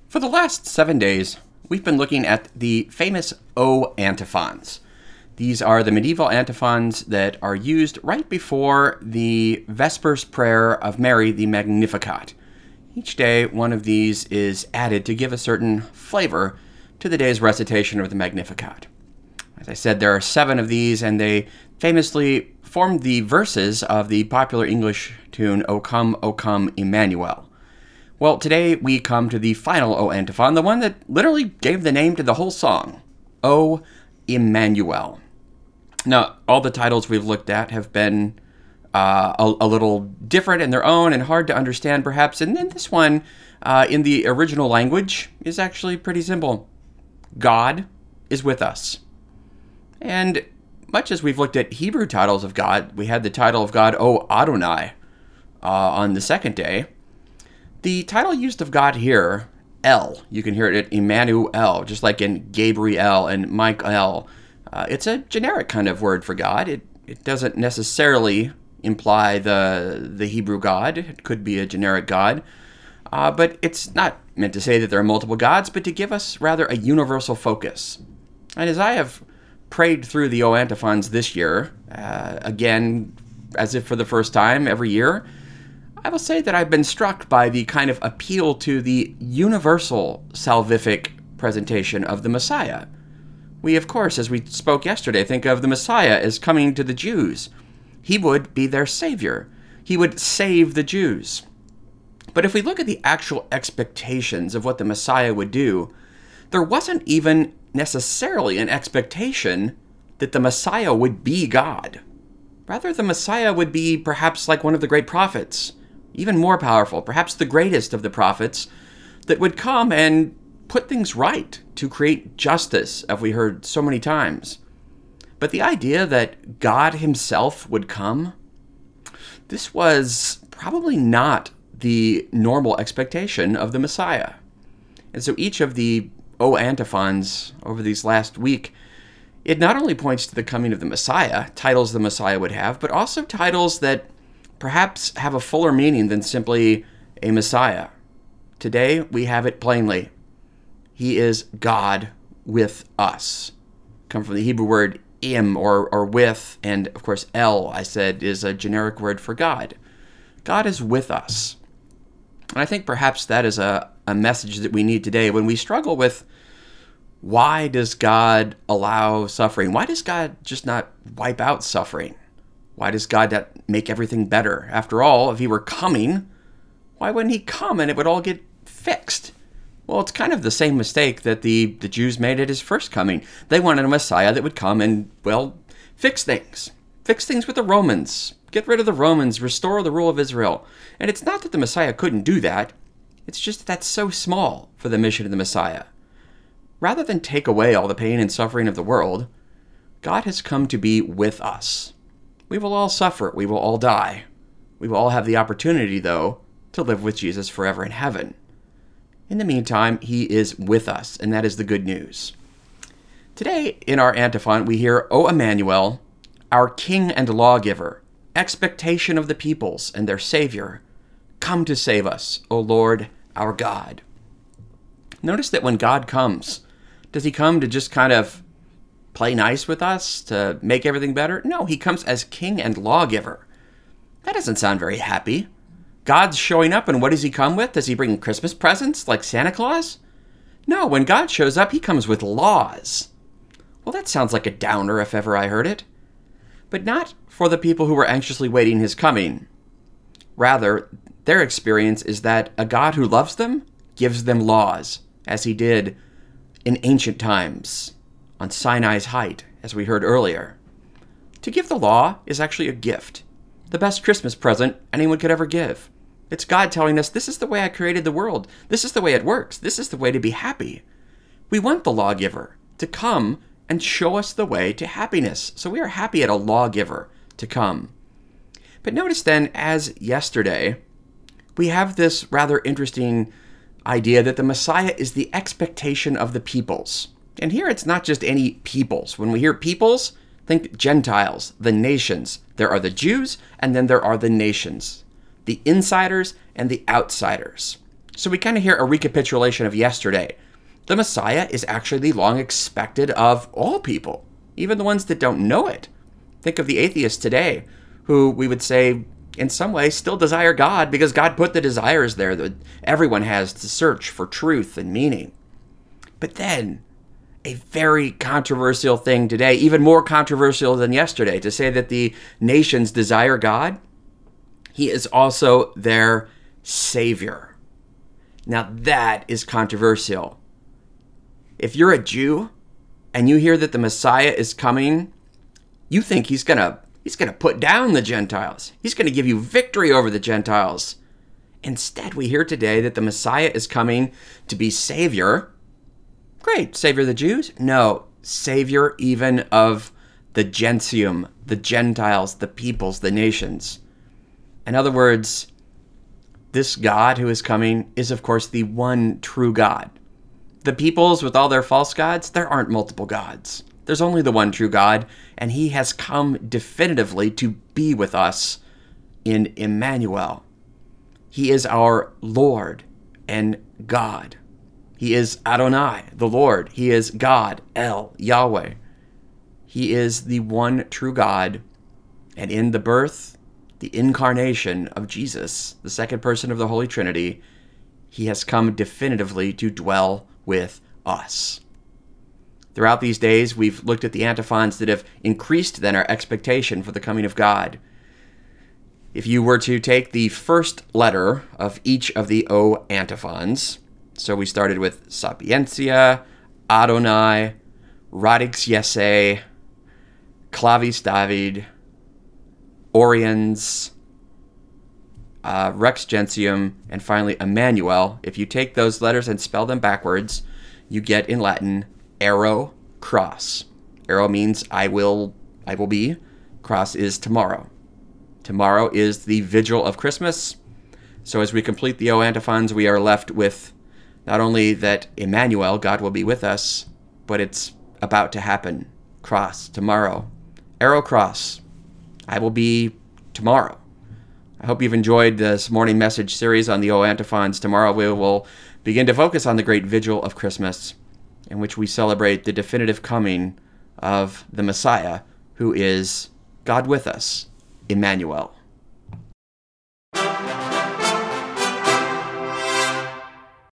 For the last 7 days, we've been looking at the famous O antiphons. These are the medieval antiphons that are used right before the Vespers prayer of Mary, the Magnificat. Each day, one of these is added to give a certain flavor to the day's recitation of the Magnificat. As I said, there are 7 of these, and they famously formed the verses of the popular English tune, O Come, Emmanuel. Well, today we come to the final O antiphon, the one that literally gave the name to the whole song, O Emmanuel. Now, all the titles we've looked at have been a little different in their own and hard to understand, perhaps, and then this one, in the original language, is actually pretty simple. God is with us. And much as we've looked at Hebrew titles of God, we had the title of God, O Adonai, on the second day. The title used of God here, El, you can hear it at Emmanuel, just like in Gabriel and Michael. It's a generic kind of word for God. It doesn't necessarily imply the Hebrew God. It could be a generic God. But it's not meant to say that there are multiple gods, but to give us rather a universal focus. And as I have prayed through the O antiphons this year, again, as if for the first time every year, I will say that I've been struck by the kind of appeal to the universal salvific presentation of the Messiah. We, of course, as we spoke yesterday, think of the Messiah as coming to the Jews. He would be their savior. He would save the Jews. But if we look at the actual expectations of what the Messiah would do, there wasn't even necessarily an expectation that the Messiah would be God. Rather, the Messiah would be perhaps like one of the great prophets, even more powerful, perhaps the greatest of the prophets, that would come and put things right to create justice, as we heard so many times. But the idea that God himself would come, this was probably not the normal expectation of the Messiah. And so each of the O antiphons over these last week, it not only points to the coming of the Messiah, titles the Messiah would have, but also titles that perhaps have a fuller meaning than simply a Messiah. Today, we have it plainly. He is God with us. Come from the Hebrew word im, or with, and of course El, I said, is a generic word for God. God is with us. And I think perhaps that is a message that we need today when we struggle with, why does God allow suffering? Why does God just not wipe out suffering? Why does God not make everything better? After all, if he were coming, why wouldn't he come and it would all get fixed? Well, it's kind of the same mistake that the Jews made at his first coming. They wanted a Messiah that would come and, well, fix things. Fix things with the Romans. Get rid of the Romans. Restore the rule of Israel. And it's not that the Messiah couldn't do that. It's just that that's so small for the mission of the Messiah. Rather than take away all the pain and suffering of the world, God has come to be with us. We will all suffer. We will all die. We will all have the opportunity, though, to live with Jesus forever in heaven. In the meantime, he is with us, and that is the good news. Today, in our antiphon, we hear, O Emmanuel, our King and Lawgiver, expectation of the peoples and their Savior, come to save us, O Lord, our God. Notice that when God comes, does he come to just kind of play nice with us, to make everything better? No, he comes as King and Lawgiver. That doesn't sound very happy. God's showing up, and what does he come with? Does he bring Christmas presents like Santa Claus? No, when God shows up, he comes with laws. Well, that sounds like a downer if ever I heard it. But not for the people who were anxiously waiting his coming. Rather, their experience is that a God who loves them gives them laws, as he did in ancient times, on Sinai's height, as we heard earlier. To give the law is actually a gift, the best Christmas present anyone could ever give. It's God telling us, this is the way I created the world. This is the way it works. This is the way to be happy. We want the lawgiver to come and show us the way to happiness. So we are happy at a lawgiver to come. But notice then, as yesterday, we have this rather interesting idea that the Messiah is the expectation of the peoples. And here it's not just any peoples. When we hear peoples, think Gentiles, the nations. There are the Jews, and then there are the nations, the insiders and the outsiders. So we kind of hear a recapitulation of yesterday. The Messiah is actually the long expected of all people, even the ones that don't know it. Think of the atheists today, who we would say in some way still desire God because God put the desires there that everyone has to search for truth and meaning. But then, a very controversial thing today, even more controversial than yesterday, to say that the nations desire God. He is also their Savior. Now that is controversial. If you're a Jew and you hear that the Messiah is coming, you think he's gonna put down the Gentiles. He's gonna give you victory over the Gentiles. Instead, we hear today that the Messiah is coming to be Savior. Great, Savior of the Jews? No, Savior even of the Gentium, the Gentiles, the peoples, the nations. In other words, this God who is coming is, of course, the one true God. The peoples with all their false gods, there aren't multiple gods. There's only the one true God, and he has come definitively to be with us in Emmanuel. He is our Lord and God. He is Adonai, the Lord. He is God, El, Yahweh. He is the one true God, and in the birth, the incarnation of Jesus, the second person of the Holy Trinity, he has come definitively to dwell with us. Throughout these days, we've looked at the antiphons that have increased then our expectation for the coming of God. If you were to take the first letter of each of the O antiphons, so we started with Sapientia, Adonai, Radix Yesse, Clavis David, Oriens, Rex Gentium, and finally Emmanuel. If you take those letters and spell them backwards, you get in Latin Ero Cross. Ero means I will be. Cross is tomorrow. Tomorrow is the vigil of Christmas. So as we complete the O antiphons, we are left with not only that Emmanuel, God will be with us, but it's about to happen. Cross, tomorrow. Ero Cross, I will be tomorrow. I hope you've enjoyed this morning message series on the O antiphons. Tomorrow we will begin to focus on the great vigil of Christmas, in which we celebrate the definitive coming of the Messiah, who is God with us, Emmanuel.